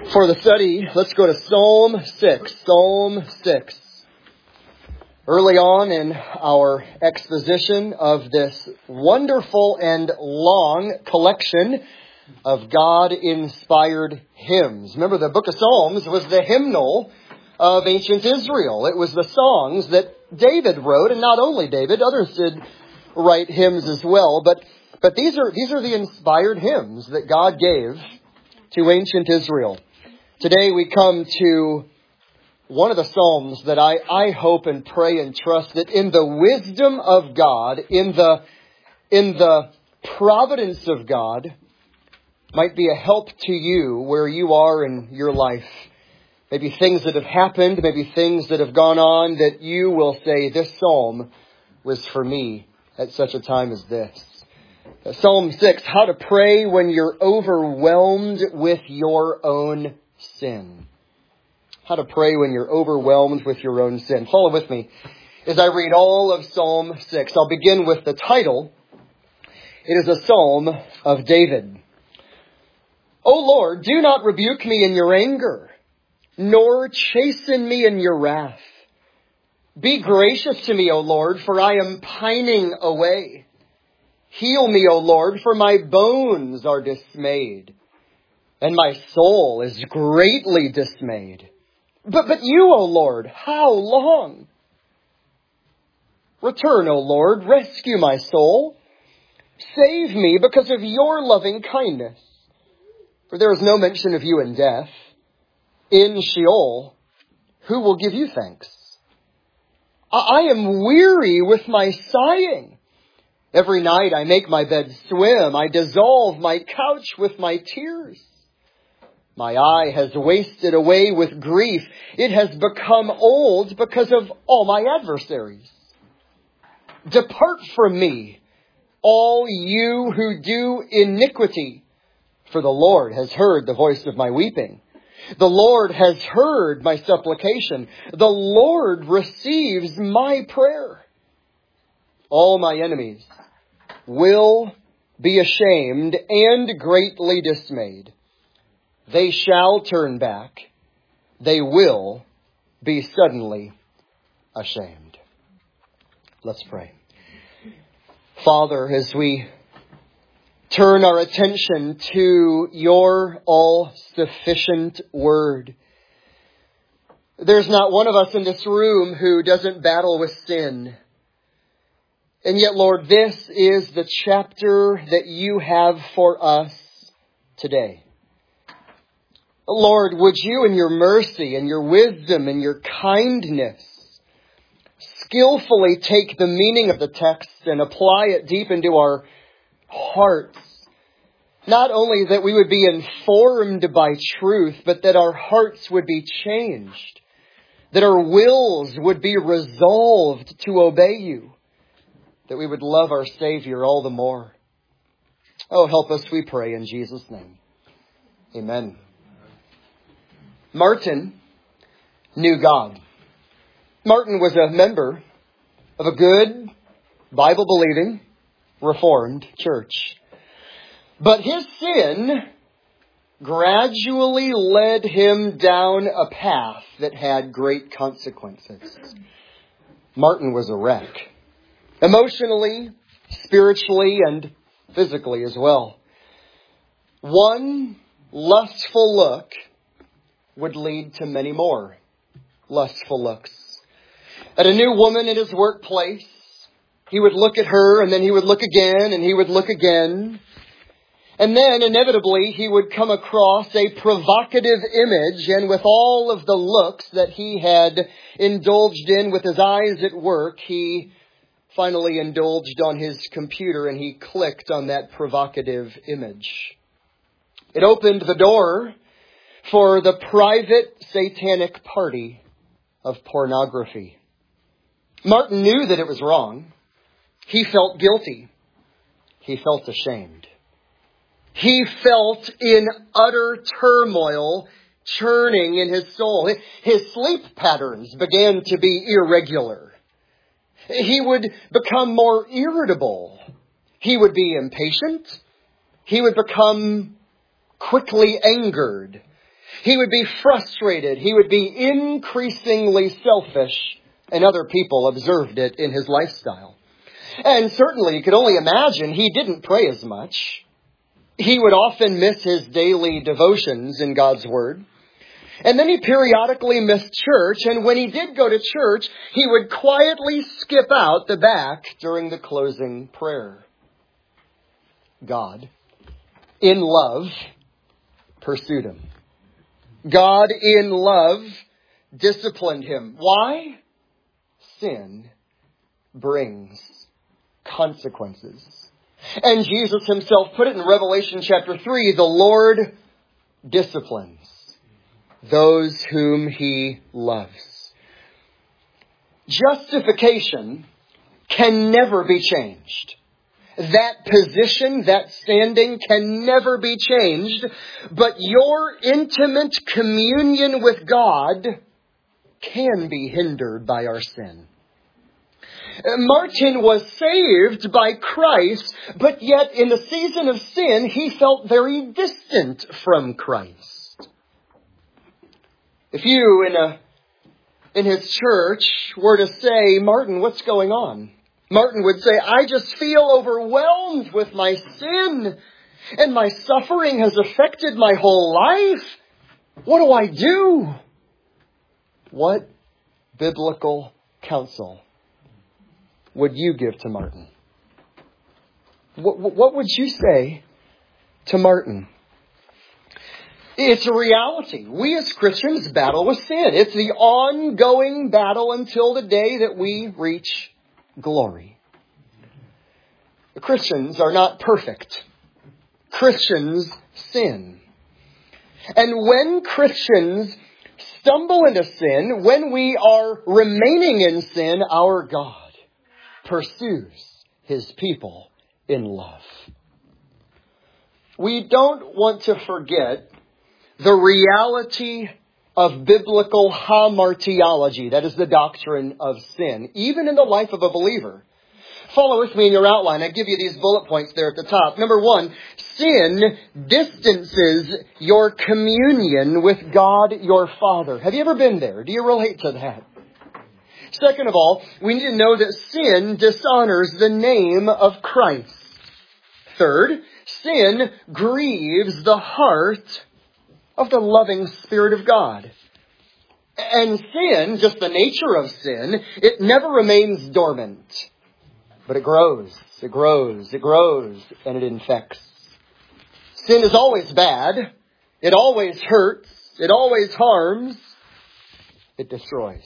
For the study, let's go to Psalm 6. Psalm 6. Early on in our exposition of this wonderful and long collection of God-inspired hymns. Remember, the book of Psalms was the hymnal of ancient Israel. It was the songs that David wrote, and not only David, others did write hymns as well. But these are the inspired hymns that God gave to ancient Israel. Today we come to one of the Psalms that I hope and pray and trust that in the wisdom of God, in the providence of God, might be a help to you where you are in your life. Maybe things that have happened, maybe things that have gone on that you will say, this Psalm was for me at such a time as this. Psalm 6, how to pray when you're overwhelmed with your own sin. How to pray when you're overwhelmed with your own sin. Follow with me as I read all of Psalm 6. I'll begin with the title. It is a Psalm of David. O Lord, do not rebuke me in your anger, nor chasten me in your wrath. Be gracious to me, O Lord, for I am pining away. Heal me, O Lord, for my bones are dismayed, and my soul is greatly dismayed. But you, O Lord, how long? Return, O Lord, rescue my soul. Save me because of your loving kindness. For there is no mention of you in death. In Sheol, who will give you thanks? I am weary with my sighing. Every night I make my bed swim. I dissolve my couch with my tears. My eye has wasted away with grief. It has become old because of all my adversaries. Depart from me, all you who do iniquity, for the Lord has heard the voice of my weeping. The Lord has heard my supplication. The Lord receives my prayer. All my enemies will be ashamed and greatly dismayed. They shall turn back. They will be suddenly ashamed. Let's pray. Father, as we turn our attention to your all-sufficient word, there's not one of us in this room who doesn't battle with sin. And yet, Lord, this is the chapter that you have for us today. Lord, would you in your mercy and your wisdom and your kindness skillfully take the meaning of the text and apply it deep into our hearts. Not only that we would be informed by truth, but that our hearts would be changed. That our wills would be resolved to obey you. That we would love our Savior all the more. Oh, help us, we pray, in Jesus' name. Amen. Martin knew God. Martin was a member of a good, Bible-believing, Reformed church. But his sin gradually led him down a path that had great consequences. Martin was a wreck. Emotionally, spiritually, and physically as well. One lustful look would lead to many more lustful looks. At a new woman in his workplace, he would look at her, and then he would look again, and he would look again. And then, inevitably, he would come across a provocative image, and with all of the looks that he had indulged in with his eyes at work, he finally indulged on his computer, and he clicked on that provocative image. It opened the door for the private satanic party of pornography. Martin knew that it was wrong. He felt guilty. He felt ashamed. He felt in utter turmoil churning in his soul. His sleep patterns began to be irregular. He would become more irritable. He would be impatient. He would become quickly angered. He would be frustrated. He would be increasingly selfish, and other people observed it in his lifestyle. And certainly, you could only imagine he didn't pray as much. He would often miss his daily devotions in God's Word. And then he periodically missed church, and when he did go to church, he would quietly skip out the back during the closing prayer. God, in love, pursued him. God, in love, disciplined him. Why? Sin brings consequences. And Jesus himself put it in Revelation chapter 3, the Lord disciplines those whom he loves. Justification can never be changed. That position, that standing can never be changed, but your intimate communion with God can be hindered by our sin. Martin was saved by Christ, but yet in the season of sin, he felt very distant from Christ. If you in his church were to say, Martin, what's going on? Martin would say, I just feel overwhelmed with my sin, and my suffering has affected my whole life. What do I do? What biblical counsel would you give to Martin? What would you say to Martin? It's a reality. We as Christians battle with sin. It's the ongoing battle until the day that we reach glory. The Christians are not perfect. Christians sin. And when Christians stumble into sin, when we are remaining in sin, our God pursues his people in love. We don't want to forget the reality of biblical hamartiology, that is the doctrine of sin, even in the life of a believer. Follow with me in your outline. I give you these bullet points there at the top. Number 1, sin distances your communion with God, your Father. Have you ever been there? Do you relate to that? Second of all, we need to know that sin dishonors the name of Christ. Third, sin grieves the heart of the loving Spirit of God. And sin, just the nature of sin, it never remains dormant. But it grows, it grows, it grows, and it infects. Sin is always bad. It always hurts. It always harms. It destroys.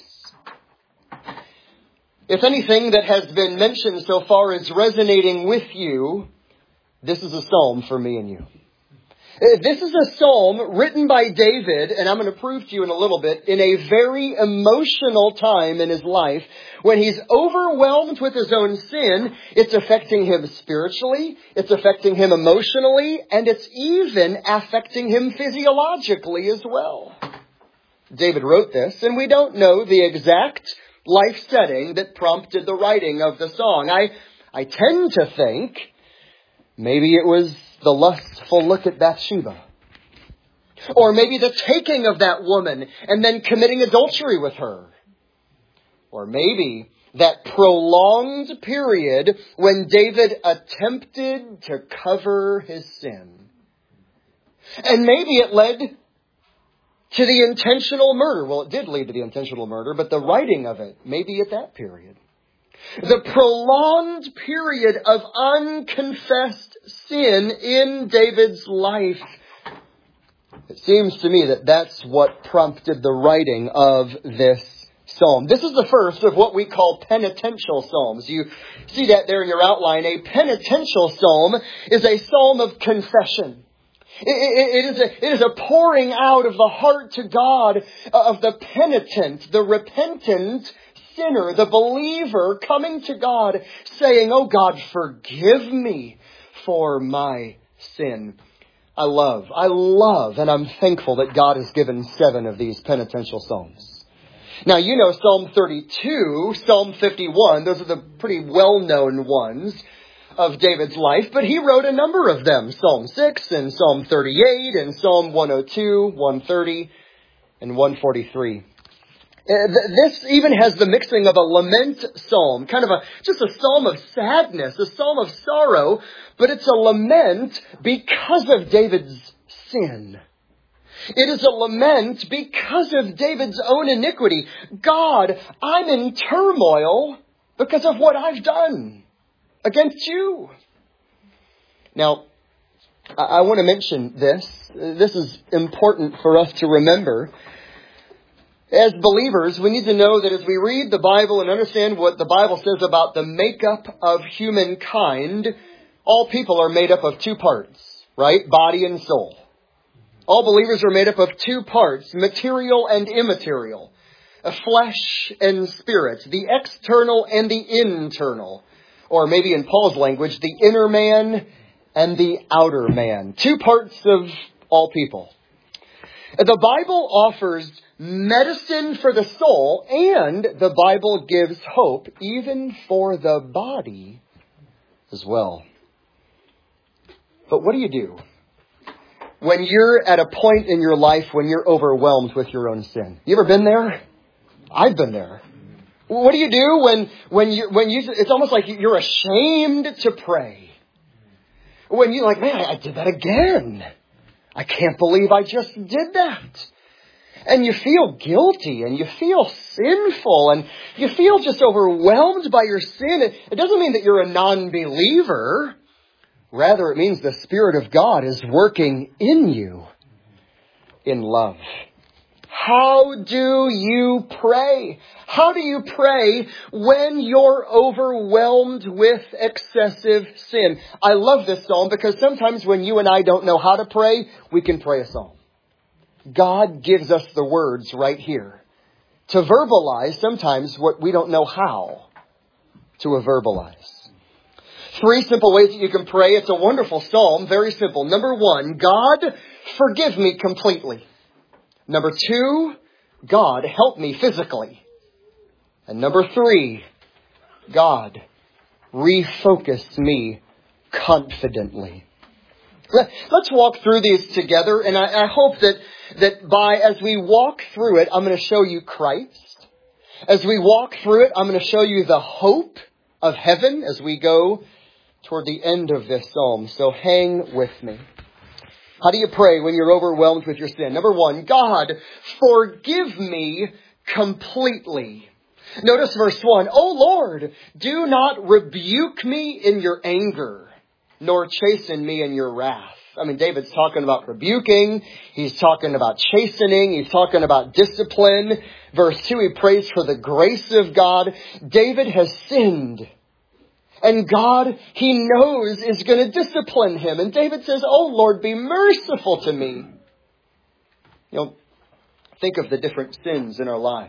If anything that has been mentioned so far is resonating with you, this is a psalm for me and you. This is a psalm written by David, and I'm going to prove to you in a little bit, in a very emotional time in his life, when he's overwhelmed with his own sin. It's affecting him spiritually, it's affecting him emotionally, and it's even affecting him physiologically as well. David wrote this, and we don't know the exact life setting that prompted the writing of the song. I tend to think maybe it was the lustful look at Bathsheba. Or maybe the taking of that woman and then committing adultery with her. Or maybe that prolonged period when David attempted to cover his sin. And maybe it led to the intentional murder. Well, it did lead to the intentional murder, but the writing of it, maybe at that period. The prolonged period of unconfessed sin in David's life. It seems to me that that's what prompted the writing of this psalm. This is the first of what we call penitential psalms. You see that there in your outline. A penitential psalm is a psalm of confession. It is a pouring out of the heart to God of the penitent, the repentant sinner, the believer coming to God saying, "Oh God, forgive me for my sin." I love, and I'm thankful that God has given 7 of these penitential psalms. Now, you know Psalm 32, Psalm 51, those are the pretty well-known ones. of David's life, but he wrote a number of them. Psalm 6 and Psalm 38 and Psalm 102, 130, and 143. This even has the mixing of a lament psalm, kind of just a psalm of sadness, a psalm of sorrow, but it's a lament because of David's sin. It is a lament because of David's own iniquity. God, I'm in turmoil because of what I've done against you. Now, I want to mention this. This is important for us to remember. As believers, we need to know that as we read the Bible and understand what the Bible says about the makeup of humankind, all people are made up of two parts, right? Body and soul. All believers are made up of two parts, material and immaterial, flesh and spirit, the external and the internal, or maybe in Paul's language, the inner man and the outer man. Two parts of all people. The Bible offers medicine for the soul, and the Bible gives hope even for the body as well. But what do you do when you're at a point in your life when you're overwhelmed with your own sin? You ever been there? I've been there. What do you do when you it's almost like you're ashamed to pray. When you're like, man, I did that again. I can't believe I just did that. And you feel guilty and you feel sinful and you feel just overwhelmed by your sin. It doesn't mean that you're a non-believer. Rather, it means the Spirit of God is working in you in love. How do you pray? How do you pray when you're overwhelmed with excessive sin? I love this psalm because sometimes when you and I don't know how to pray, we can pray a psalm. God gives us the words right here to verbalize sometimes what we don't know how to verbalize. 3 simple ways that you can pray. It's a wonderful psalm, very simple. Number 1, God, forgive me completely. Number 2, God, help me physically. And number 3, God, refocus me confidently. Let's walk through these together, and I hope that as we walk through it, I'm going to show you Christ. As we walk through it, I'm going to show you the hope of heaven as we go toward the end of this psalm. So hang with me. How do you pray when you're overwhelmed with your sin? Number 1, God, forgive me completely. Notice verse 1. O Lord, do not rebuke me in your anger, nor chasten me in your wrath. I mean, David's talking about rebuking. He's talking about chastening. He's talking about discipline. Verse 2, he prays for the grace of God. David has sinned. And God, he knows, is going to discipline him. And David says, oh Lord, be merciful to me. You know, think of the different sins in our lives.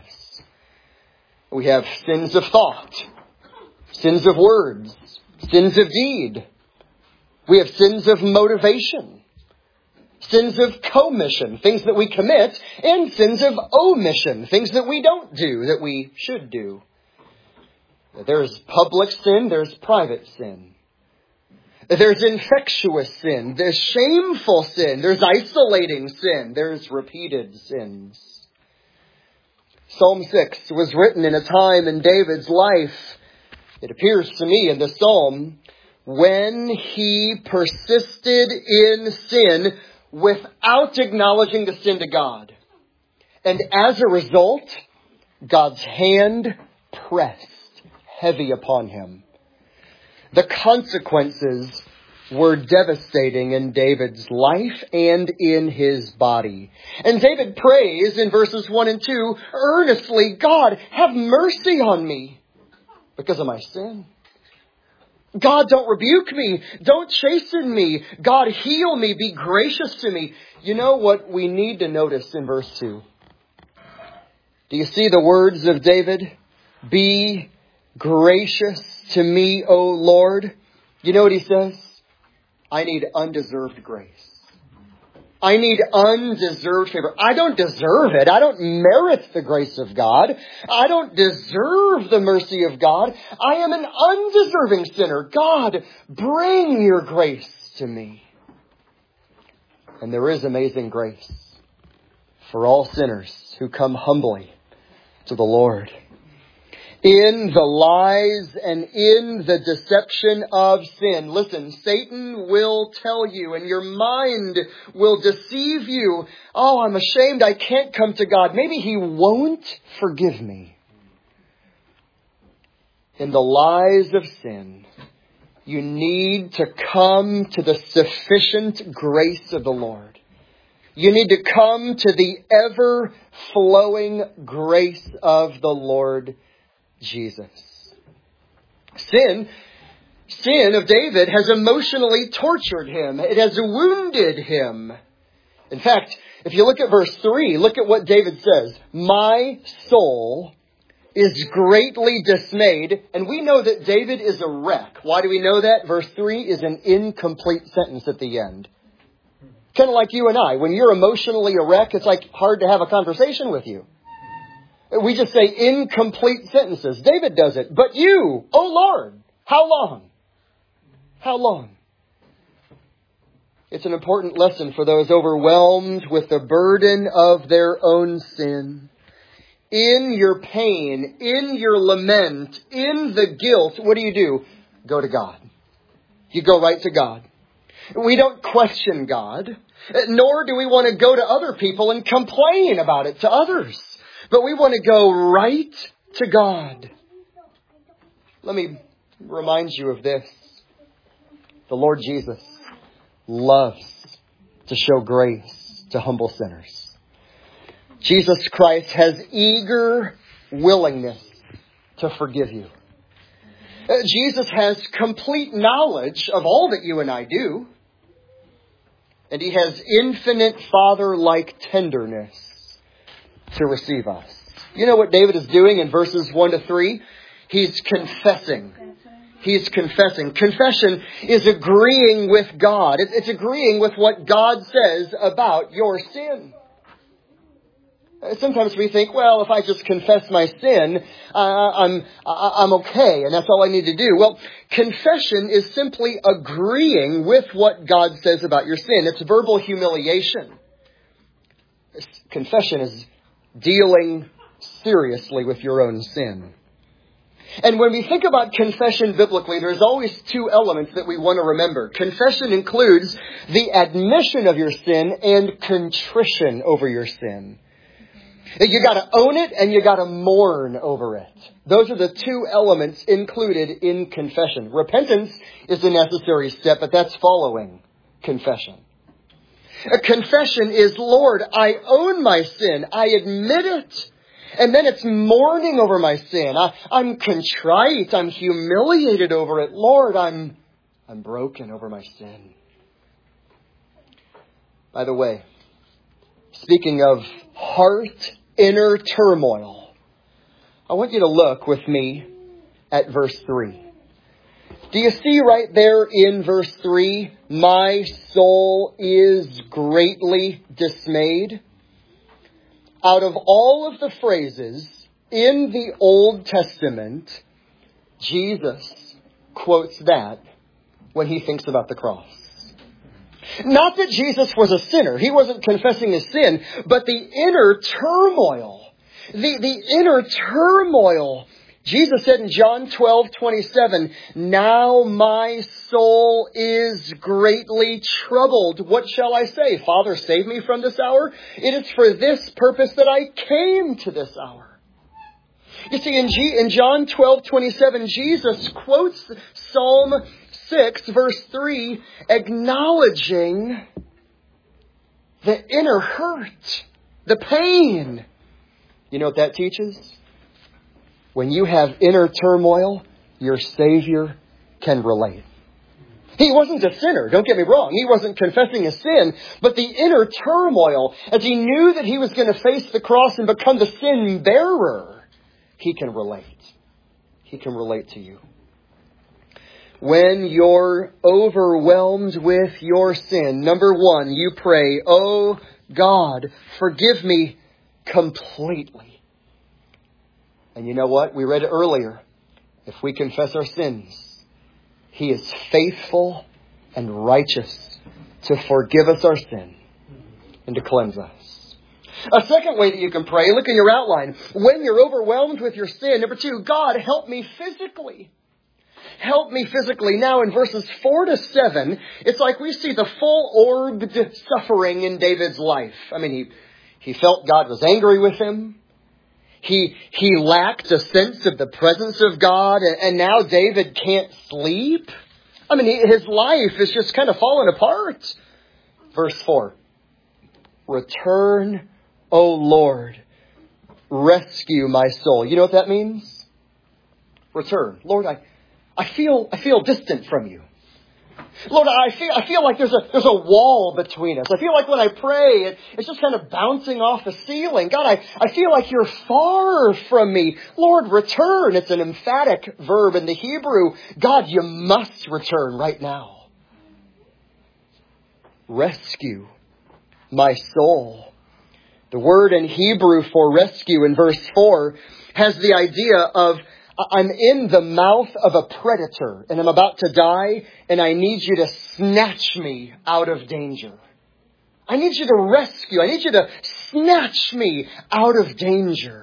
We have sins of thought, sins of words, sins of deed. We have sins of motivation, sins of commission, things that we commit, and sins of omission, things that we don't do, that we should do. There's public sin, there's private sin. There's infectious sin, there's shameful sin, there's isolating sin, there's repeated sins. Psalm 6 was written in a time in David's life, it appears to me in the psalm, when he persisted in sin without acknowledging the sin to God. And as a result, God's hand pressed heavy upon him. The consequences were devastating in David's life and in his body. And David prays in verses 1 and 2, earnestly, God, have mercy on me because of my sin. God, don't rebuke me. Don't chasten me. God, heal me. Be gracious to me. You know what we need to notice in verse 2? Do you see the words of David? Be gracious to me, O Lord. You know what he says? I need undeserved grace. I need undeserved favor. I don't deserve it. I don't merit the grace of God. I don't deserve the mercy of God. I am an undeserving sinner. God, bring your grace to me. And there is amazing grace for all sinners who come humbly to the Lord. In the lies and in the deception of sin. Listen, Satan will tell you and your mind will deceive you. Oh, I'm ashamed I can't come to God. Maybe He won't forgive me. In the lies of sin, you need to come to the sufficient grace of the Lord. You need to come to the ever-flowing grace of the Lord Jesus. Sin of David has emotionally tortured him. It has wounded him. In fact, if you look at verse 3, look at what David says. My soul is greatly dismayed. And we know that David is a wreck. Why do we know that? Verse 3 is an incomplete sentence at the end. Kind of like you and I. When you're emotionally a wreck, it's like hard to have a conversation with you. We just say incomplete sentences. David does it. But you, O Lord, how long? How long? It's an important lesson for those overwhelmed with the burden of their own sin. In your pain, in your lament, in the guilt, what do? Go to God. You go right to God. We don't question God, nor do we want to go to other people and complain about it to others. But we want to go right to God. Let me remind you of this. The Lord Jesus loves to show grace to humble sinners. Jesus Christ has eager willingness to forgive you. Jesus has complete knowledge of all that you and I do. And He has infinite Father-like tenderness to receive us. You know what David is doing in verses 1 to 3? He's confessing. He's confessing. Confession is agreeing with God. It's agreeing with what God says about your sin. Sometimes we think, well, if I just confess my sin, I'm okay, and that's all I need to do. Well, confession is simply agreeing with what God says about your sin. It's verbal humiliation. Confession is dealing seriously with your own sin. And when we think about confession biblically, there's always two elements that we want to remember. Confession includes the admission of your sin and contrition over your sin. You got to own it and you got to mourn over it. Those are the two elements included in confession. Repentance is a necessary step, but that's following confession. A confession is, Lord, I own my sin. I admit it. And then it's mourning over my sin. I'm contrite. I'm humiliated over it. Lord, I'm broken over my sin. By the way, speaking of heart inner turmoil, I want you to look with me at verse 3. Do you see right there in verse 3, my soul is greatly dismayed? Out of all of the phrases in the Old Testament, Jesus quotes that when He thinks about the cross. Not that Jesus was a sinner. He wasn't confessing his sin, but the inner turmoil. The inner turmoil. Jesus said in John 12:27, now my soul is greatly troubled. What shall I say? Father, save me from this hour. It is for this purpose that I came to this hour. You see, in John 12:27, Jesus quotes Psalm 6, verse 3, acknowledging the inner hurt, the pain. You know what that teaches? When you have inner turmoil, your Savior can relate. He wasn't a sinner, don't get me wrong. He wasn't confessing a sin, but the inner turmoil, as He knew that He was going to face the cross and become the sin bearer, He can relate. He can relate to you. when you're overwhelmed with your sin, number one, you pray, "Oh God, forgive me completely." And you know what? We read it earlier. If we confess our sins, He is faithful and righteous to forgive us our sin and to cleanse us. A second way that you can pray, look in your outline. When you're overwhelmed with your sin, number two, "God, help me physically." Help me physically. Now in verses 4 to 7, it's like we see the full-orbed suffering in David's life. I mean, he felt God was angry with him. He lacked a sense of the presence of God, and now David can't sleep. I mean, his life is just kind of falling apart. Verse 4, "Return, O Lord, rescue my soul." You know what that means? Return. Lord, I feel distant from you. Lord, I feel like there's a wall between us. I feel like when I pray, it's just kind of bouncing off the ceiling. God, I feel like you're far from me. Lord, return. It's an emphatic verb in the Hebrew. God, you must return right now. Rescue my soul. The word in Hebrew for rescue in verse 4 has the idea of, I'm in the mouth of a predator and I'm about to die and I need you to snatch me out of danger. I need you to rescue. I need you to snatch me out of danger.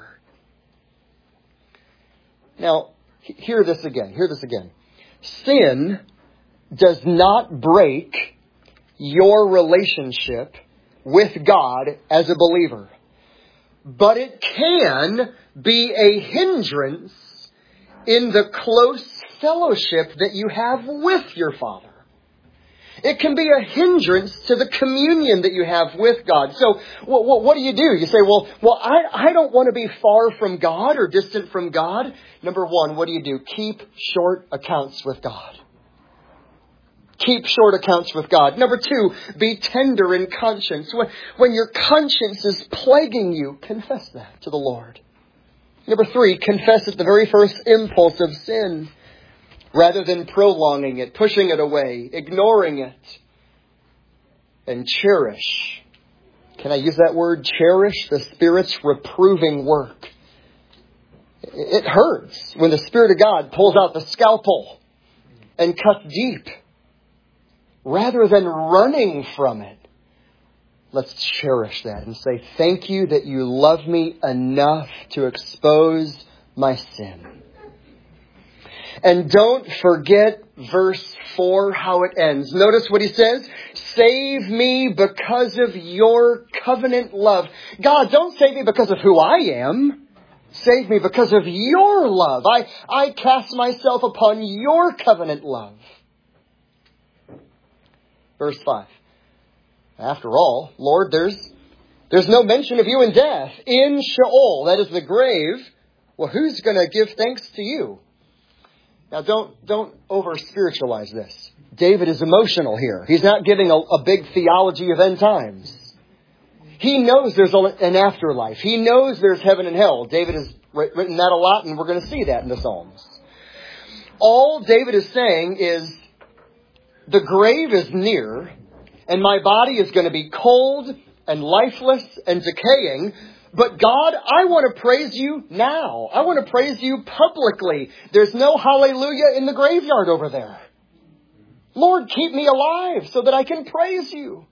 Now, hear this again. Sin does not break your relationship with God as a believer, but it can be a hindrance in the close fellowship that you have with your Father. It can be a hindrance to the communion that you have with God. So what do? You say, well, I don't want to be far from God or distant from God. Number one, what do? Keep short accounts with God. Keep short accounts with God. Number two, be tender in conscience. When your conscience is plaguing you, confess that to the Lord. Number three, confess at the very first impulse of sin, rather than prolonging it, pushing it away, ignoring it. And cherish. Can I use that word? Cherish the Spirit's reproving work. It hurts when the Spirit of God pulls out the scalpel and cuts deep. Rather than running from it, let's cherish that and say, thank you that you love me enough to expose my sin. And don't forget verse 4, how it ends. Notice what he says. Save me because of your covenant love. God, don't save me because of who I am. Save me because of your love. I cast myself upon your covenant love. Verse 5. After all, Lord, there's no mention of you in death. In Sheol, that is the grave. Well, who's going to give thanks to you? Now, don't over-spiritualize this. David is emotional here. He's not giving a big theology of end times. He knows there's an afterlife. He knows there's heaven and hell. David has written that a lot, and we're going to see that in the Psalms. All David is saying is, the grave is near, and my body is going to be cold and lifeless and decaying. But God, I want to praise you now. I want to praise you publicly. There's no hallelujah in the graveyard over there. Lord, keep me alive so that I can praise you.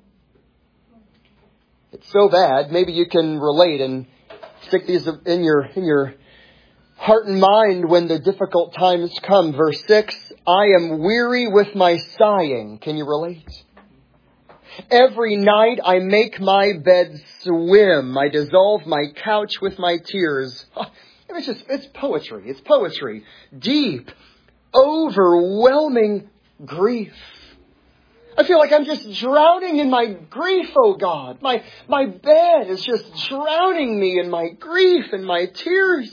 It's so bad. Maybe you can relate and stick these in your heart and mind when the difficult times come. Verse 6, I am weary with my sighing. Can you relate? Every night I make my bed swim. I dissolve my couch with my tears. It's poetry. It's poetry. Deep, overwhelming grief. I feel like I'm just drowning in my grief, oh God. My bed is just drowning me in my grief and my tears.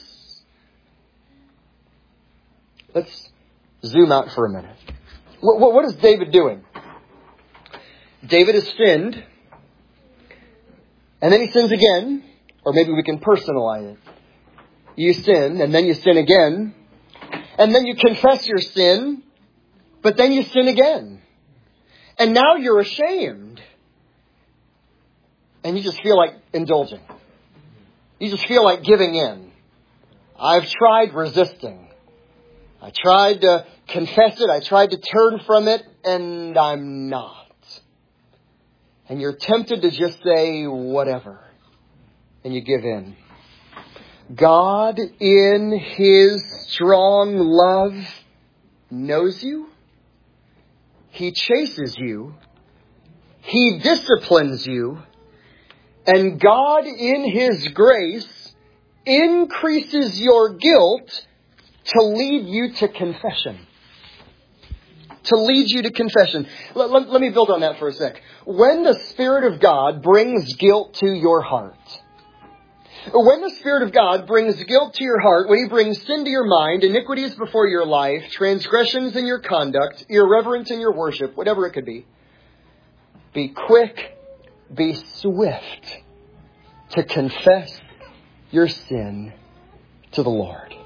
Let's zoom out for a minute. What is David doing? David has sinned, and then he sins again, or maybe we can personalize it. You sin, and then you sin again, and then you confess your sin, But then you sin again. And now you're ashamed. And you just feel like indulging. You just feel like giving in. I've tried resisting. I tried to confess it. I tried to turn from it. And I'm not. And you're tempted to just say whatever. And you give in. God, in His strong love, knows you. He chases you. He disciplines you. And God, in His grace, increases your guilt to lead you to confession. To lead you to confession. Let me build on that for a sec. When the Spirit of God brings guilt to your heart, when the Spirit of God brings guilt to your heart, when He brings sin to your mind, iniquities before your life, transgressions in your conduct, irreverence in your worship, whatever it could be quick, be swift to confess your sin to the Lord.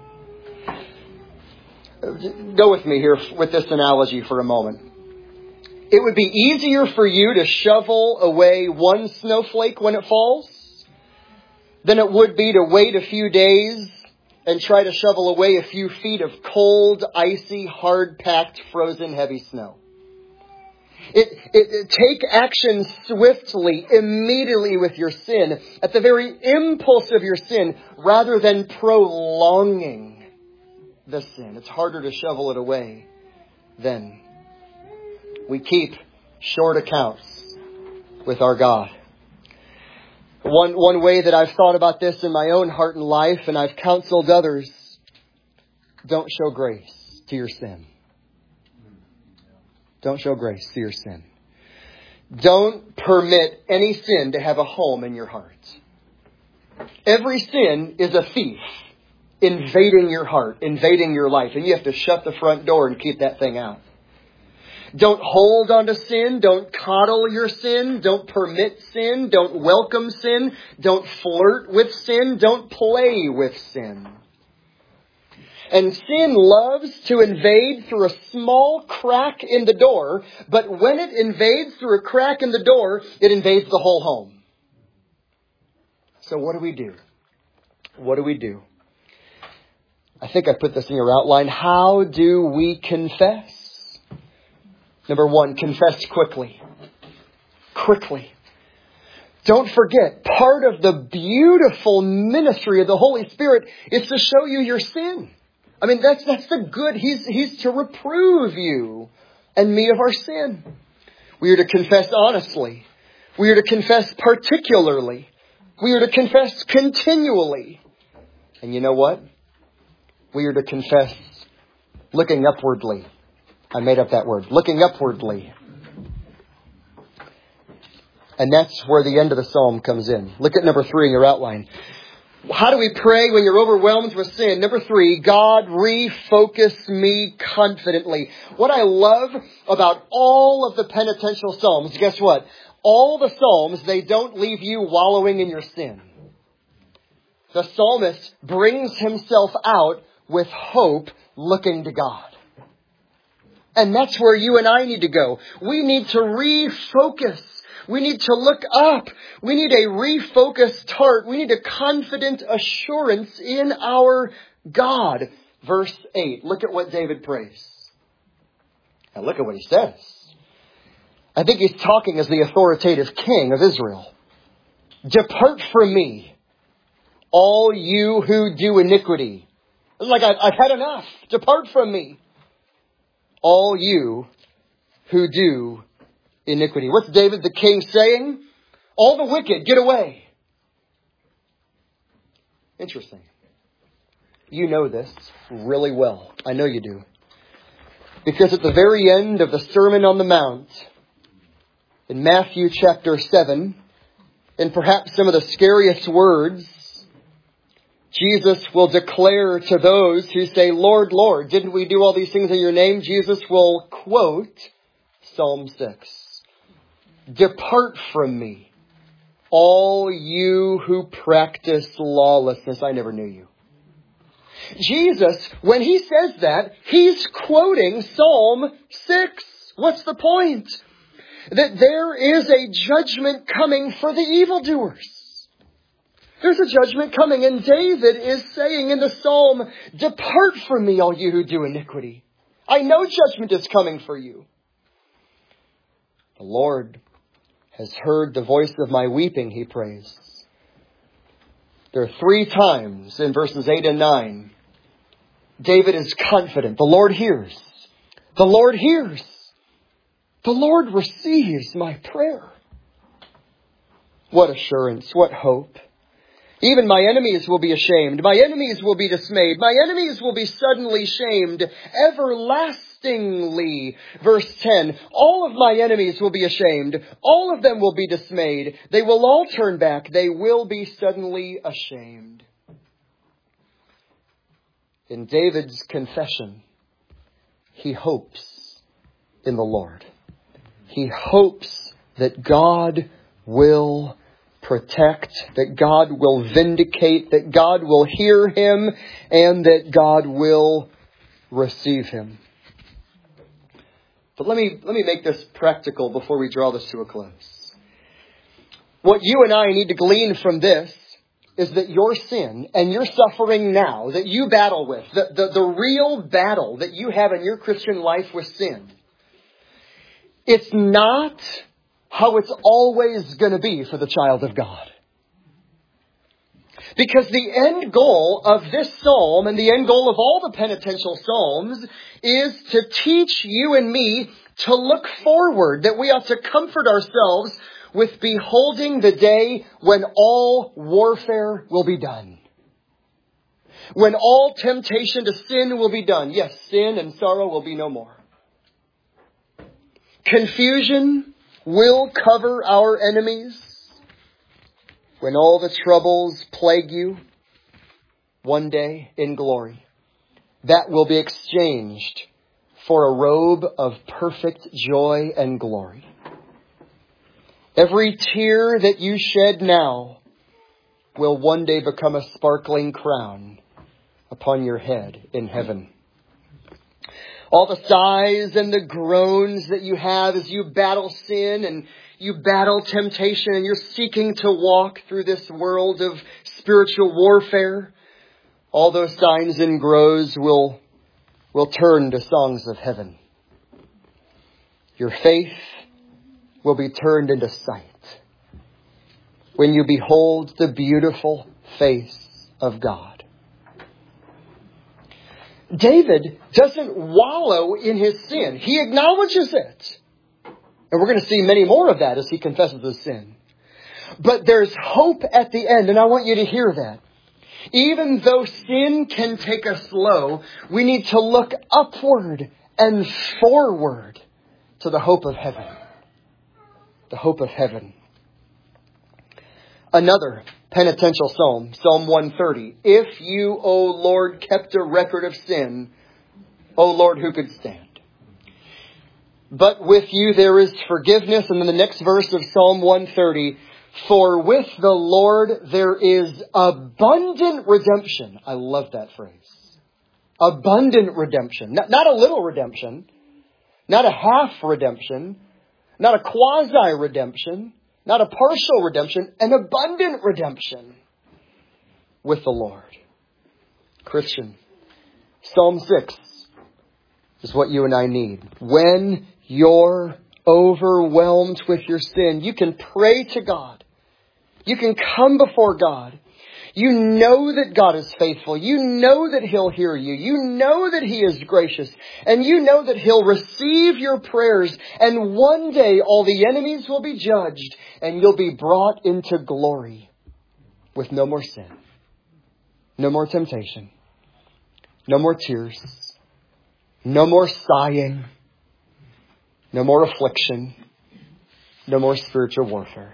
Go with me here with this analogy for a moment. It would be easier for you to shovel away one snowflake when it falls than it would be to wait a few days and try to shovel away a few feet of cold, icy, hard-packed, frozen, heavy snow. Take action swiftly, immediately with your sin, at the very impulse of your sin, rather than prolonging the sin. It's harder to shovel it away then. We keep short accounts with our God. One way that I've thought about this in my own heart and life, and I've counseled others, don't show grace to your sin. Don't show grace to your sin. Don't permit any sin to have a home in your heart. Every sin is a thief invading your heart, invading your life, and you have to shut the front door and keep that thing out. Don't hold on to sin. Don't coddle your sin. Don't permit sin. Don't welcome sin. Don't flirt with sin. Don't play with sin. And sin loves to invade through a small crack in the door, but when it invades through a crack in the door, it invades the whole home. So what do we do? What do we do? I think I put this in your outline. How do we confess? Number one, confess quickly. Quickly. Don't forget, part of the beautiful ministry of the Holy Spirit is to show you your sin. I mean, that's the good. He's to reprove you and me of our sin. We are to confess honestly. We are to confess particularly. We are to confess continually. And you know what? We are to confess looking upwardly. I made up that word. Looking upwardly. And that's where the end of the psalm comes in. Look at number 3 in your outline. How do we pray when you're overwhelmed with sin? Number 3, God, refocus me confidently. What I love about all of the penitential psalms, guess what? All the psalms, they don't leave you wallowing in your sin. The psalmist brings himself out with hope, looking to God. And that's where you and I need to go. We need to refocus. We need to look up. We need a refocused heart. We need a confident assurance in our God. Verse 8. Look at what David prays. And look at what he says. I think he's talking as the authoritative king of Israel. Depart from me, all you who do iniquity. It's like, I've had enough. Depart from me, all you who do iniquity. What's David the king saying? All the wicked, get away. Interesting. You know this really well. I know you do. Because at the very end of the Sermon on the Mount, in Matthew chapter 7, in perhaps some of the scariest words, Jesus will declare to those who say, Lord, Lord, didn't we do all these things in your name? Jesus will quote Psalm 6. Depart from me, all you who practice lawlessness. I never knew you. Jesus, when he says that, he's quoting Psalm 6. What's the point? That there is a judgment coming for the evildoers. There's a judgment coming, and David is saying in the psalm, depart from me, all you who do iniquity. I know judgment is coming for you. The Lord has heard the voice of my weeping, he prays. There are 3 times in verses 8 and 9. David is confident. The Lord hears. The Lord hears. The Lord receives my prayer. What assurance, what hope. Even my enemies will be ashamed. My enemies will be dismayed. My enemies will be suddenly shamed everlastingly. Verse 10, all of my enemies will be ashamed. All of them will be dismayed. They will all turn back. They will be suddenly ashamed. In David's confession, he hopes in the Lord. He hopes that God will protect, that God will vindicate, that God will hear him, and that God will receive him. But let me make this practical before we draw this to a close. What you and I need to glean from this is that your sin and your suffering now that you battle with, the real battle that you have in your Christian life with sin, it's not how it's always going to be for the child of God. Because the end goal of this psalm and the end goal of all the penitential psalms is to teach you and me to look forward, that we ought to comfort ourselves with beholding the day when all warfare will be done. When all temptation to sin will be done. Yes, sin and sorrow will be no more. Confusion will cover our enemies. When all the troubles plague you, one day in glory, that will be exchanged for a robe of perfect joy and glory. Every tear that you shed now will one day become a sparkling crown upon your head in heaven. All the sighs and the groans that you have as you battle sin and you battle temptation and you're seeking to walk through this world of spiritual warfare, all those sighs and groans will turn to songs of heaven. Your faith will be turned into sight when you behold the beautiful face of God. David doesn't wallow in his sin. He acknowledges it. And we're going to see many more of that as he confesses his sin. But there's hope at the end, and I want you to hear that. Even though sin can take us low, we need to look upward and forward to the hope of heaven. The hope of heaven. Another penitential psalm, Psalm 130. If you, O Lord, kept a record of sin, O Lord, who could stand? But with you there is forgiveness. And then the next verse of Psalm 130. For with the Lord there is abundant redemption. I love that phrase. Abundant redemption. Not a little redemption. Not a half redemption. Not a quasi-redemption. Not a partial redemption. An abundant redemption with the Lord. Christian, Psalm 6 is what you and I need. When you're overwhelmed with your sin, you can pray to God. You can come before God. You know that God is faithful. You know that He'll hear you. You know that He is gracious. And you know that He'll receive your prayers. And one day all the enemies will be judged. And you'll be brought into glory with no more sin. No more temptation. No more tears. No more sighing. No more affliction. No more spiritual warfare.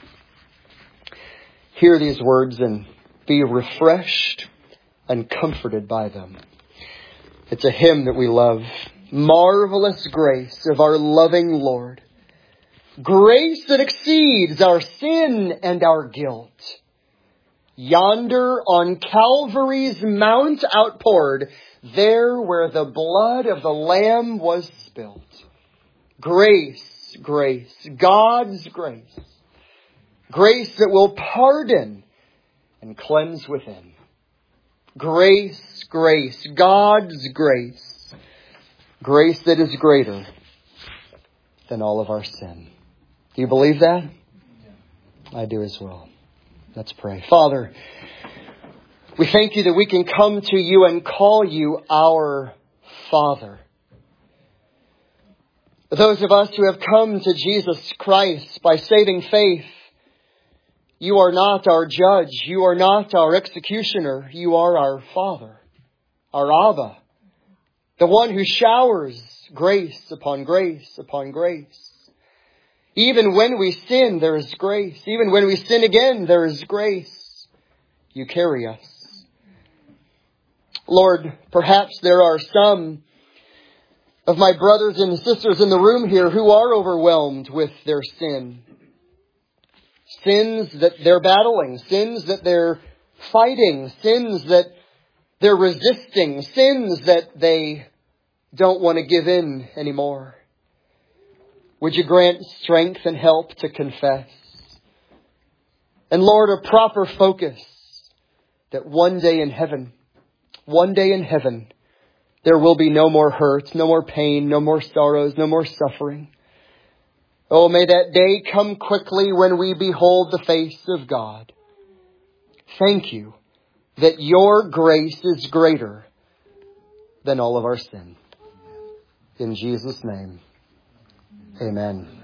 Hear these words and be refreshed and comforted by them. It's a hymn that we love. Marvelous grace of our loving Lord. Grace that exceeds our sin and our guilt. yonder on Calvary's mount outpoured, there where the blood of the Lamb was spilt. Grace, grace, God's grace. Grace that will pardon and cleanse within. Grace, grace, God's grace. Grace that is greater than all of our sin. Do you believe that? I do as well. Let's pray. Father, we thank you that we can come to you and call you our Father. Those of us who have come to Jesus Christ by saving faith, you are not our judge. You are not our executioner. You are our Father, our Abba, the one who showers grace upon grace upon grace. Even when we sin, there is grace. Even when we sin again, there is grace. You carry us. Lord, perhaps there are some of my brothers and sisters in the room here who are overwhelmed with their sin. Sins that they're battling, sins that they're fighting, sins that they're resisting, sins that they don't want to give in anymore. Would you grant strength and help to confess? And Lord, a proper focus that one day in heaven, there will be no more hurt, no more pain, no more sorrows, no more suffering. Oh, may that day come quickly when we behold the face of God. Thank you that your grace is greater than all of our sin. In Jesus' name, amen.